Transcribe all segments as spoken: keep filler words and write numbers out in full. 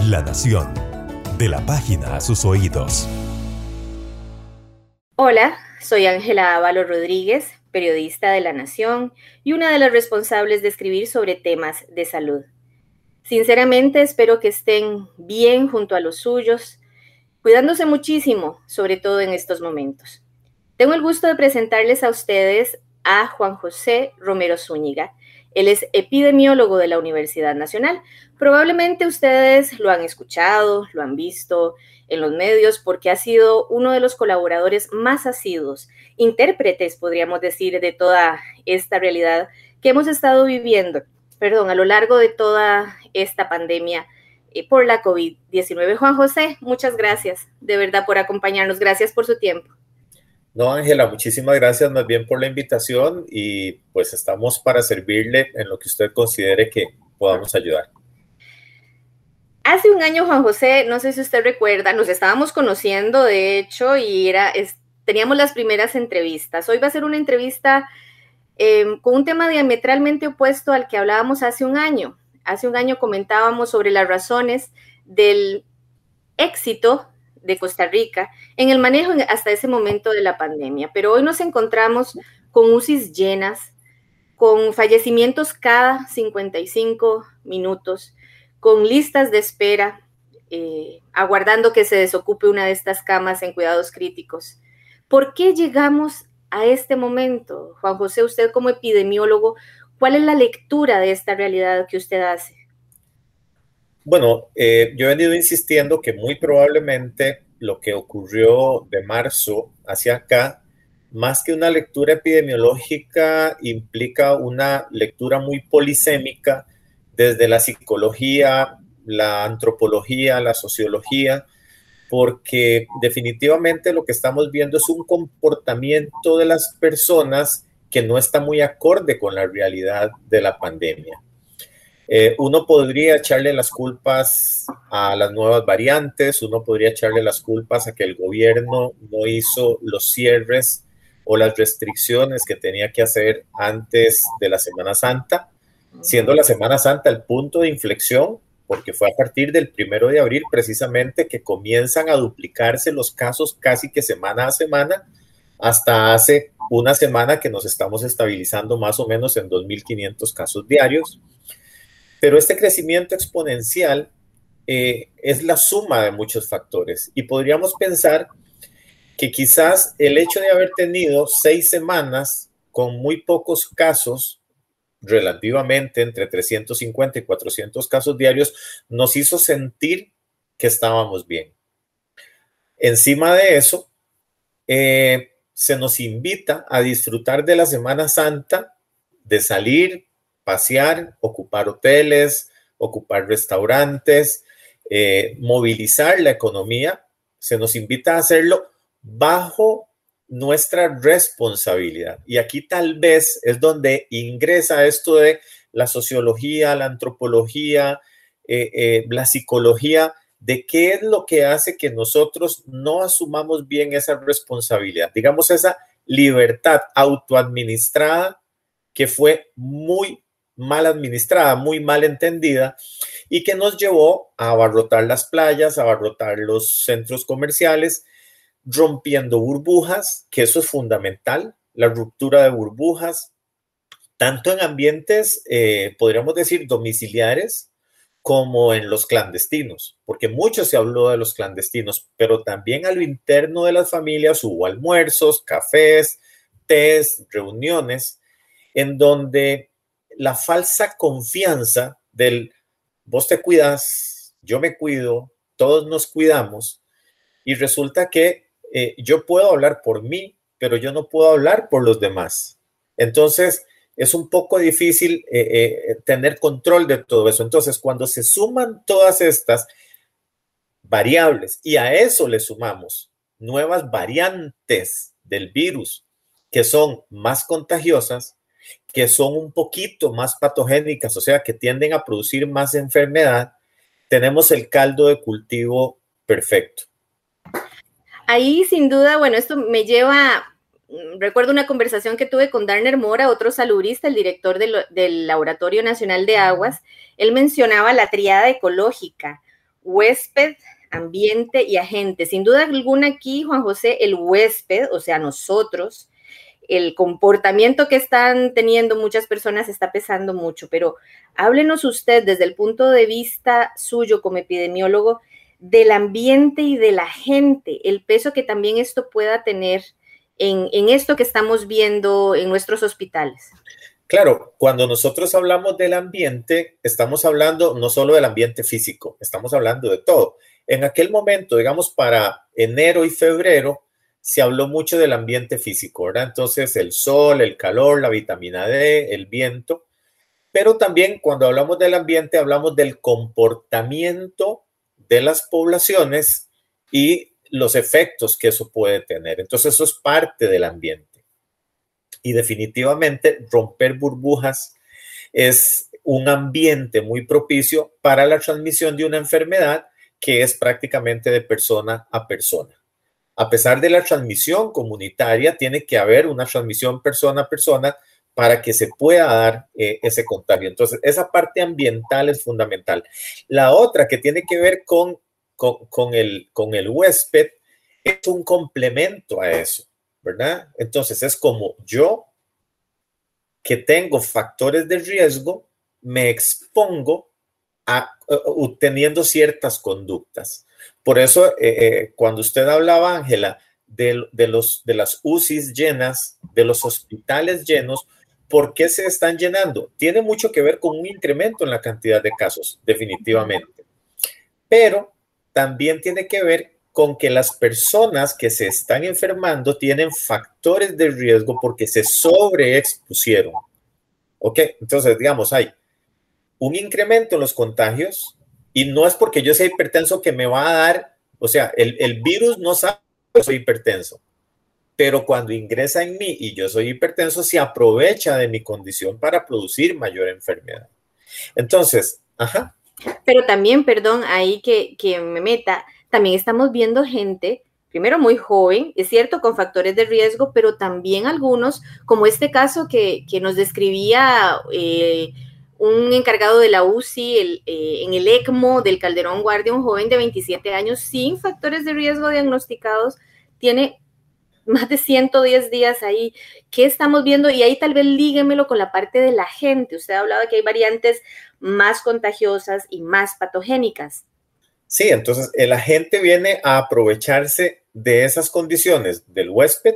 La Nación, de la página a sus oídos. Hola, soy Ángela Ábalos Rodríguez, periodista de La Nación y una de las responsables de escribir sobre temas de salud. Sinceramente espero que estén bien junto a los suyos, cuidándose muchísimo, sobre todo en estos momentos. Tengo el gusto de presentarles a ustedes a Juan José Romero Zúñiga. Él es epidemiólogo de la Universidad Nacional. Probablemente ustedes lo han escuchado, lo han visto en los medios porque ha sido uno de los colaboradores más asiduos, intérpretes, podríamos decir, de toda esta realidad que hemos estado viviendo, perdón, a lo largo de toda esta pandemia eh, por la COVID diecinueve. Juan José, muchas gracias de verdad por acompañarnos. Gracias por su tiempo. No, Ángela, muchísimas gracias más bien por la invitación y pues estamos para servirle en lo que usted considere que podamos ayudar. Hace un año, Juan José, no sé si usted recuerda, nos estábamos conociendo, de hecho, y era, es, teníamos las primeras entrevistas. Hoy va a ser una entrevista eh, con un tema diametralmente opuesto al que hablábamos hace un año. Hace un año comentábamos sobre las razones del éxito de Costa Rica en el manejo hasta ese momento de la pandemia, pero hoy nos encontramos con U C Is llenas, con fallecimientos cada cincuenta y cinco minutos, con listas de espera, eh, aguardando que se desocupe una de estas camas en cuidados críticos. ¿Por qué llegamos a este momento? Juan José, usted como epidemiólogo, ¿cuál es la lectura de esta realidad que usted hace? Bueno, eh, yo he venido insistiendo que muy probablemente lo que ocurrió de marzo hacia acá, más que una lectura epidemiológica, implica una lectura muy polisémica desde la psicología, la antropología, la sociología, porque definitivamente lo que estamos viendo es un comportamiento de las personas que no está muy acorde con la realidad de la pandemia. Eh, uno podría echarle las culpas a las nuevas variantes, uno podría echarle las culpas a que el gobierno no hizo los cierres o las restricciones que tenía que hacer antes de la Semana Santa, siendo la Semana Santa el punto de inflexión, porque fue a partir del primero de abril precisamente que comienzan a duplicarse los casos casi que semana a semana, hasta hace una semana que nos estamos estabilizando más o menos en dos mil quinientos casos diarios. Pero este crecimiento exponencial eh, es la suma de muchos factores y podríamos pensar que quizás el hecho de haber tenido seis semanas con muy pocos casos, relativamente entre trescientos cincuenta y cuatrocientos casos diarios, nos hizo sentir que estábamos bien. Encima de eso, eh, se nos invita a disfrutar de la Semana Santa, de salir, pasear, ocupar hoteles, ocupar restaurantes, eh, movilizar la economía. Se nos invita a hacerlo bajo nuestra responsabilidad. Y aquí tal vez es donde ingresa esto de la sociología, la antropología, eh, eh, la psicología, de qué es lo que hace que nosotros no asumamos bien esa responsabilidad, digamos esa libertad autoadministrada que fue muy mal administrada, muy mal entendida y que nos llevó a abarrotar las playas, a abarrotar los centros comerciales, rompiendo burbujas, que eso es fundamental, la ruptura de burbujas, tanto en ambientes, eh, podríamos decir, domiciliares, como en los clandestinos, porque mucho se habló de los clandestinos, pero también a lo interno de las familias hubo almuerzos, cafés, tés, reuniones, en donde la falsa confianza del vos te cuidas, yo me cuido, todos nos cuidamos, y resulta que eh, yo puedo hablar por mí, pero yo no puedo hablar por los demás. Entonces, es un poco difícil eh, eh, tener control de todo eso. Entonces, cuando se suman todas estas variables y a eso le sumamos nuevas variantes del virus que son más contagiosas, que son un poquito más patogénicas, o sea, que tienden a producir más enfermedad, tenemos el caldo de cultivo perfecto. Ahí, sin duda, bueno, esto me lleva, recuerdo una conversación que tuve con Darner Mora, otro saludista, el director del, del Laboratorio Nacional de Aguas. Él mencionaba la triada ecológica, huésped, ambiente y agente. Sin duda alguna aquí, Juan José, el huésped, o sea, nosotros, el comportamiento que están teniendo muchas personas está pesando mucho, pero háblenos usted desde el punto de vista suyo como epidemiólogo del ambiente y de la gente, el peso que también esto pueda tener en, en esto que estamos viendo en nuestros hospitales. Claro, cuando nosotros hablamos del ambiente, estamos hablando no solo del ambiente físico, estamos hablando de todo. En aquel momento, digamos, para enero y febrero, se habló mucho del ambiente físico, ¿verdad? Entonces, el sol, el calor, la vitamina D, el viento. Pero también cuando hablamos del ambiente, hablamos del comportamiento de las poblaciones y los efectos que eso puede tener. Entonces, eso es parte del ambiente. Y definitivamente, romper burbujas es un ambiente muy propicio para la transmisión de una enfermedad que es prácticamente de persona a persona. A pesar de la transmisión comunitaria, tiene que haber una transmisión persona a persona para que se pueda dar eh, ese contagio. Entonces, esa parte ambiental es fundamental. La otra que tiene que ver con, con, con, el, con el huésped es un complemento a eso, ¿verdad? Entonces, es como yo que tengo factores de riesgo, me expongo a, uh, teniendo ciertas conductas. Por eso, eh, eh, cuando usted hablaba, Ángela, de, de, los, de las U C Is llenas, de los hospitales llenos, ¿por qué se están llenando? Tiene mucho que ver con un incremento en la cantidad de casos, definitivamente. Pero también tiene que ver con que las personas que se están enfermando tienen factores de riesgo porque se sobreexpusieron. ¿Ok? Entonces, digamos, hay un incremento en los contagios y no es porque yo sea hipertenso que me va a dar, o sea, el, el virus no sabe que soy hipertenso, pero cuando ingresa en mí y yo soy hipertenso, se aprovecha de mi condición para producir mayor enfermedad. Entonces, ajá. Pero también, perdón, ahí que, que me meta, también estamos viendo gente, primero muy joven, es cierto, con factores de riesgo, pero también algunos, como este caso que, que nos describía eh, un encargado de la U C I el, eh, en el ECMO del Calderón Guardia, un joven de veintisiete años sin factores de riesgo diagnosticados, tiene más de ciento diez días ahí. ¿Qué estamos viendo? Y ahí tal vez líguemelo con la parte de la gente. Usted hablaba que hay variantes más contagiosas y más patogénicas. Sí, entonces el agente viene a aprovecharse de esas condiciones del huésped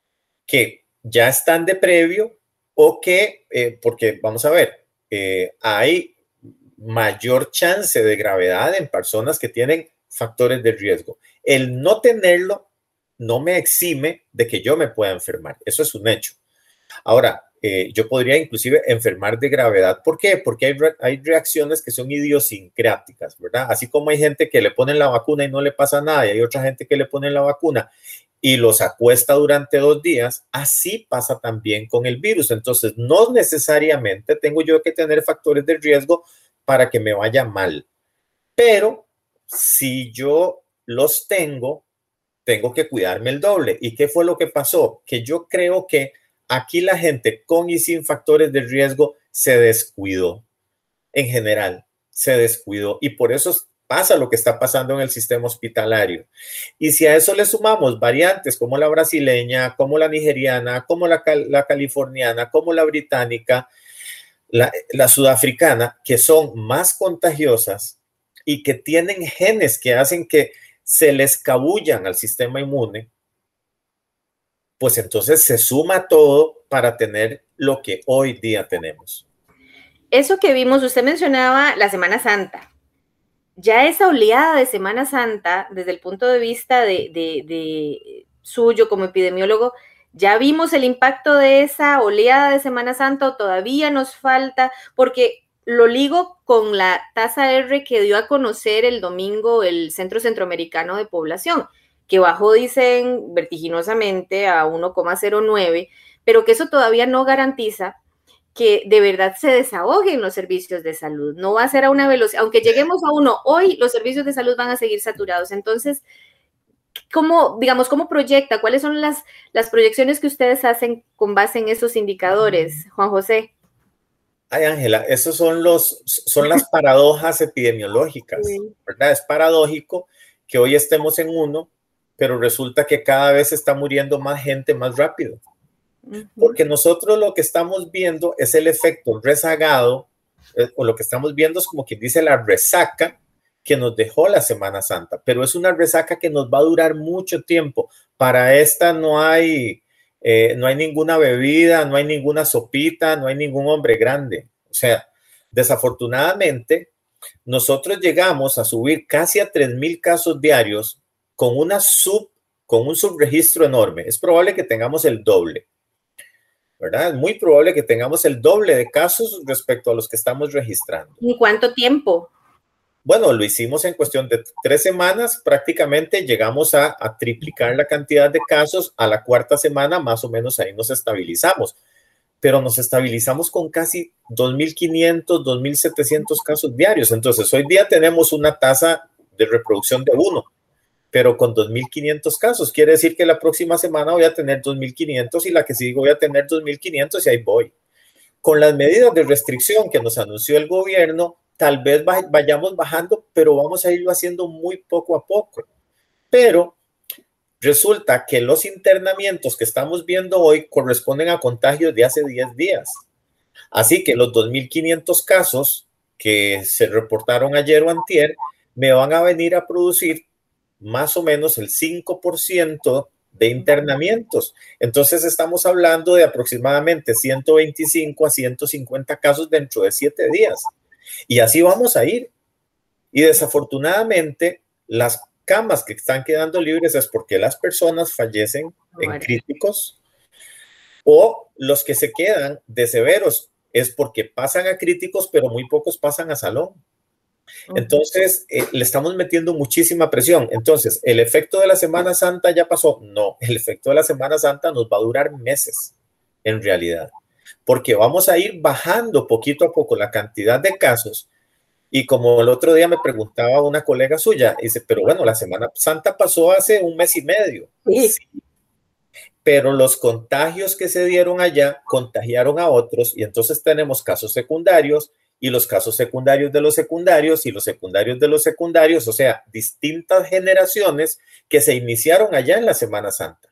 que ya están de previo o que, eh, porque vamos a ver, eh, hay mayor chance de gravedad en personas que tienen factores de riesgo. El no tenerlo no me exime de que yo me pueda enfermar. Eso es un hecho. Ahora, eh, yo podría inclusive enfermar de gravedad. ¿Por qué? Porque hay, re hay reacciones que son idiosincráticas, ¿verdad? Así como hay gente que le ponen la vacuna y no le pasa nada, y hay otra gente que le pone la vacuna y los acuesta durante dos días, así pasa también con el virus. Entonces, no necesariamente tengo yo que tener factores de riesgo para que me vaya mal. Pero si yo los tengo, tengo que cuidarme el doble. ¿Y qué fue lo que pasó? Que yo creo que aquí la gente con y sin factores de riesgo se descuidó. En general, se descuidó. Y por eso pasa lo que está pasando en el sistema hospitalario. Y si a eso le sumamos variantes como la brasileña, como la nigeriana, como la, la californiana, como la británica, la, la sudafricana, que son más contagiosas y que tienen genes que hacen que se les escabullan al sistema inmune, pues entonces se suma todo para tener lo que hoy día tenemos. Eso que vimos, usted mencionaba la Semana Santa. Ya esa oleada de Semana Santa, desde el punto de vista de, de, de suyo como epidemiólogo, ¿ya vimos el impacto de esa oleada de Semana Santa o todavía nos falta? Porque lo ligo con la tasa R que dio a conocer el domingo el Centro Centroamericano de Población, que bajó, dicen, vertiginosamente a uno coma cero nueve, pero que eso todavía no garantiza que de verdad se desahoguen los servicios de salud. No va a ser a una velocidad, aunque lleguemos a uno, hoy los servicios de salud van a seguir saturados. Entonces, ¿cómo, digamos, cómo proyecta? ¿Cuáles son las, las proyecciones que ustedes hacen con base en esos indicadores, Juan José? Ay, Ángela, esos son los, son las paradojas epidemiológicas, Sí. ¿verdad? Es paradójico que hoy estemos en uno, pero resulta que cada vez está muriendo más gente más rápido. Uh-huh. Porque nosotros lo que estamos viendo es el efecto rezagado, eh, o lo que estamos viendo es como quien dice la resaca que nos dejó la Semana Santa, pero es una resaca que nos va a durar mucho tiempo. Para esta no hay... Eh, no hay ninguna bebida, no hay ninguna sopita, no hay ningún hombre grande. O sea, desafortunadamente, nosotros llegamos a subir casi a tres mil casos diarios con, una sub, con un subregistro enorme. Es probable que tengamos el doble, ¿verdad? Es muy probable que tengamos el doble de casos respecto a los que estamos registrando. ¿En cuánto tiempo? Bueno, lo hicimos en cuestión de tres semanas, prácticamente llegamos a, a triplicar la cantidad de casos. A la cuarta semana, más o menos ahí nos estabilizamos, pero nos estabilizamos con casi dos mil quinientos, dos mil setecientos casos diarios. Entonces, hoy día tenemos una tasa de reproducción de uno, pero con dos mil quinientos casos. Quiere decir que la próxima semana voy a tener dos mil quinientos y la que sigue voy a tener dos mil quinientos y ahí voy. Con las medidas de restricción que nos anunció el gobierno, tal vez vayamos bajando, pero vamos a irlo haciendo muy poco a poco. Pero resulta que los internamientos que estamos viendo hoy corresponden a contagios de hace diez días. Así que los dos mil quinientos casos que se reportaron ayer o antier me van a venir a producir más o menos el cinco por ciento de internamientos. Entonces estamos hablando de aproximadamente ciento veinticinco a ciento cincuenta casos dentro de siete días. Y así vamos a ir. Y desafortunadamente, las camas que están quedando libres es porque las personas fallecen en críticos, o los que se quedan de severos es porque pasan a críticos, pero muy pocos pasan a salón. Entonces, eh, le estamos metiendo muchísima presión. Entonces, ¿el efecto de la Semana Santa ya pasó? No, el efecto de la Semana Santa nos va a durar meses, en realidad, porque vamos a ir bajando poquito a poco la cantidad de casos. Y como el otro día me preguntaba una colega suya, dice, pero bueno, la Semana Santa pasó hace un mes y medio. Sí. Sí. Pero los contagios que se dieron allá contagiaron a otros, y entonces tenemos casos secundarios, y los casos secundarios de los secundarios, y los secundarios de los secundarios, o sea, distintas generaciones que se iniciaron allá en la Semana Santa,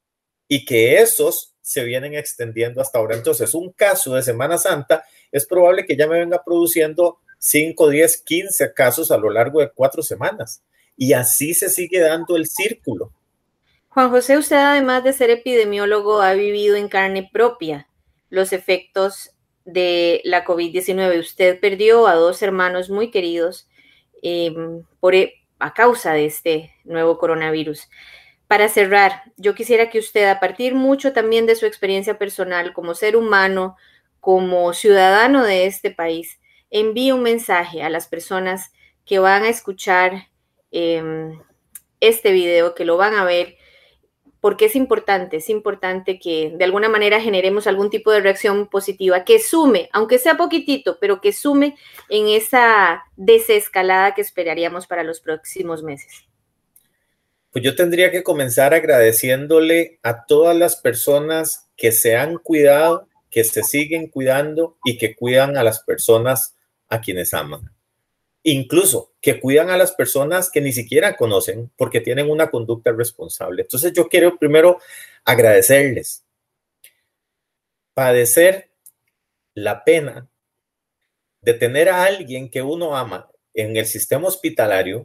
y que esos se vienen extendiendo hasta ahora. Entonces, un caso de Semana Santa es probable que ya me venga produciendo cinco, diez, quince casos a lo largo de cuatro semanas. Y así se sigue dando el círculo. Juan José, usted además de ser epidemiólogo ha vivido en carne propia los efectos de la COVID diecinueve. Usted perdió a dos hermanos muy queridos eh, por, a causa de este nuevo coronavirus. Para cerrar, yo quisiera que usted, a partir mucho también de su experiencia personal como ser humano, como ciudadano de este país, envíe un mensaje a las personas que van a escuchar eh, este video, que lo van a ver, porque es importante, es importante que de alguna manera generemos algún tipo de reacción positiva que sume, aunque sea poquitito, pero que sume en esa desescalada que esperaríamos para los próximos meses. Pues yo tendría que comenzar agradeciéndole a todas las personas que se han cuidado, que se siguen cuidando y que cuidan a las personas a quienes aman. Incluso que cuidan a las personas que ni siquiera conocen porque tienen una conducta responsable. Entonces yo quiero primero agradecerles. Padecer la pena de tener a alguien que uno ama en el sistema hospitalario,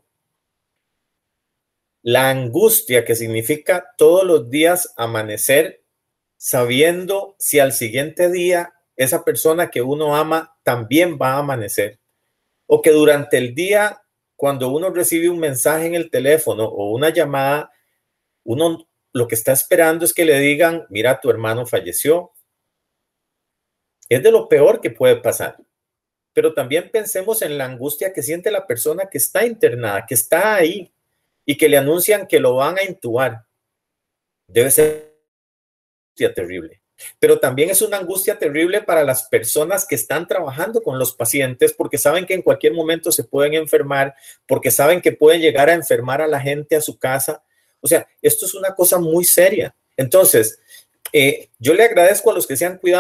la angustia que significa todos los días amanecer sabiendo si al siguiente día esa persona que uno ama también va a amanecer, o que durante el día, cuando uno recibe un mensaje en el teléfono o una llamada, uno lo que está esperando es que le digan, mira, tu hermano falleció. Es de lo peor que puede pasar. Pero también pensemos en la angustia que siente la persona que está internada, que está ahí y que le anuncian que lo van a intubar. Debe ser una angustia terrible. Pero también es una angustia terrible para las personas que están trabajando con los pacientes, porque saben que en cualquier momento se pueden enfermar, porque saben que pueden llegar a enfermar a la gente a su casa. O sea, esto es una cosa muy seria. Entonces, eh, yo le agradezco a los que se han cuidado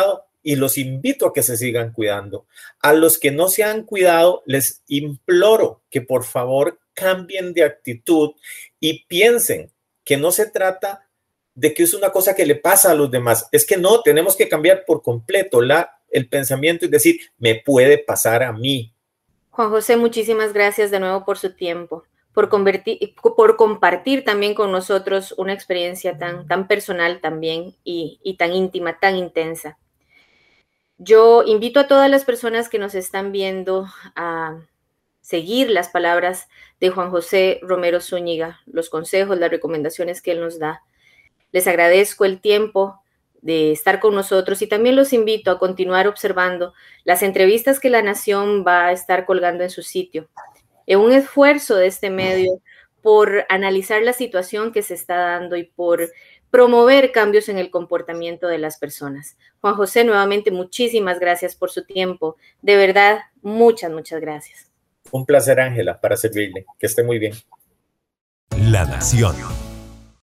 y los invito a que se sigan cuidando. A los que no se han cuidado, les imploro que por favor cambien de actitud y piensen que no se trata de que es una cosa que le pasa a los demás. Es que no, tenemos que cambiar por completo la, el pensamiento y decir, me puede pasar a mí. Juan José, muchísimas gracias de nuevo por su tiempo, por, convertir, por compartir también con nosotros una experiencia tan, tan personal también y, y tan íntima, tan intensa. Yo invito a todas las personas que nos están viendo a seguir las palabras de Juan José Romero Zúñiga, los consejos, las recomendaciones que él nos da. Les agradezco el tiempo de estar con nosotros y también los invito a continuar observando las entrevistas que La Nación va a estar colgando en su sitio. En un esfuerzo de este medio por analizar la situación que se está dando y por promover cambios en el comportamiento de las personas. Juan José, nuevamente, muchísimas gracias por su tiempo. De verdad, muchas, muchas gracias. Un placer, Ángela, para servirle. Que esté muy bien. La Nación.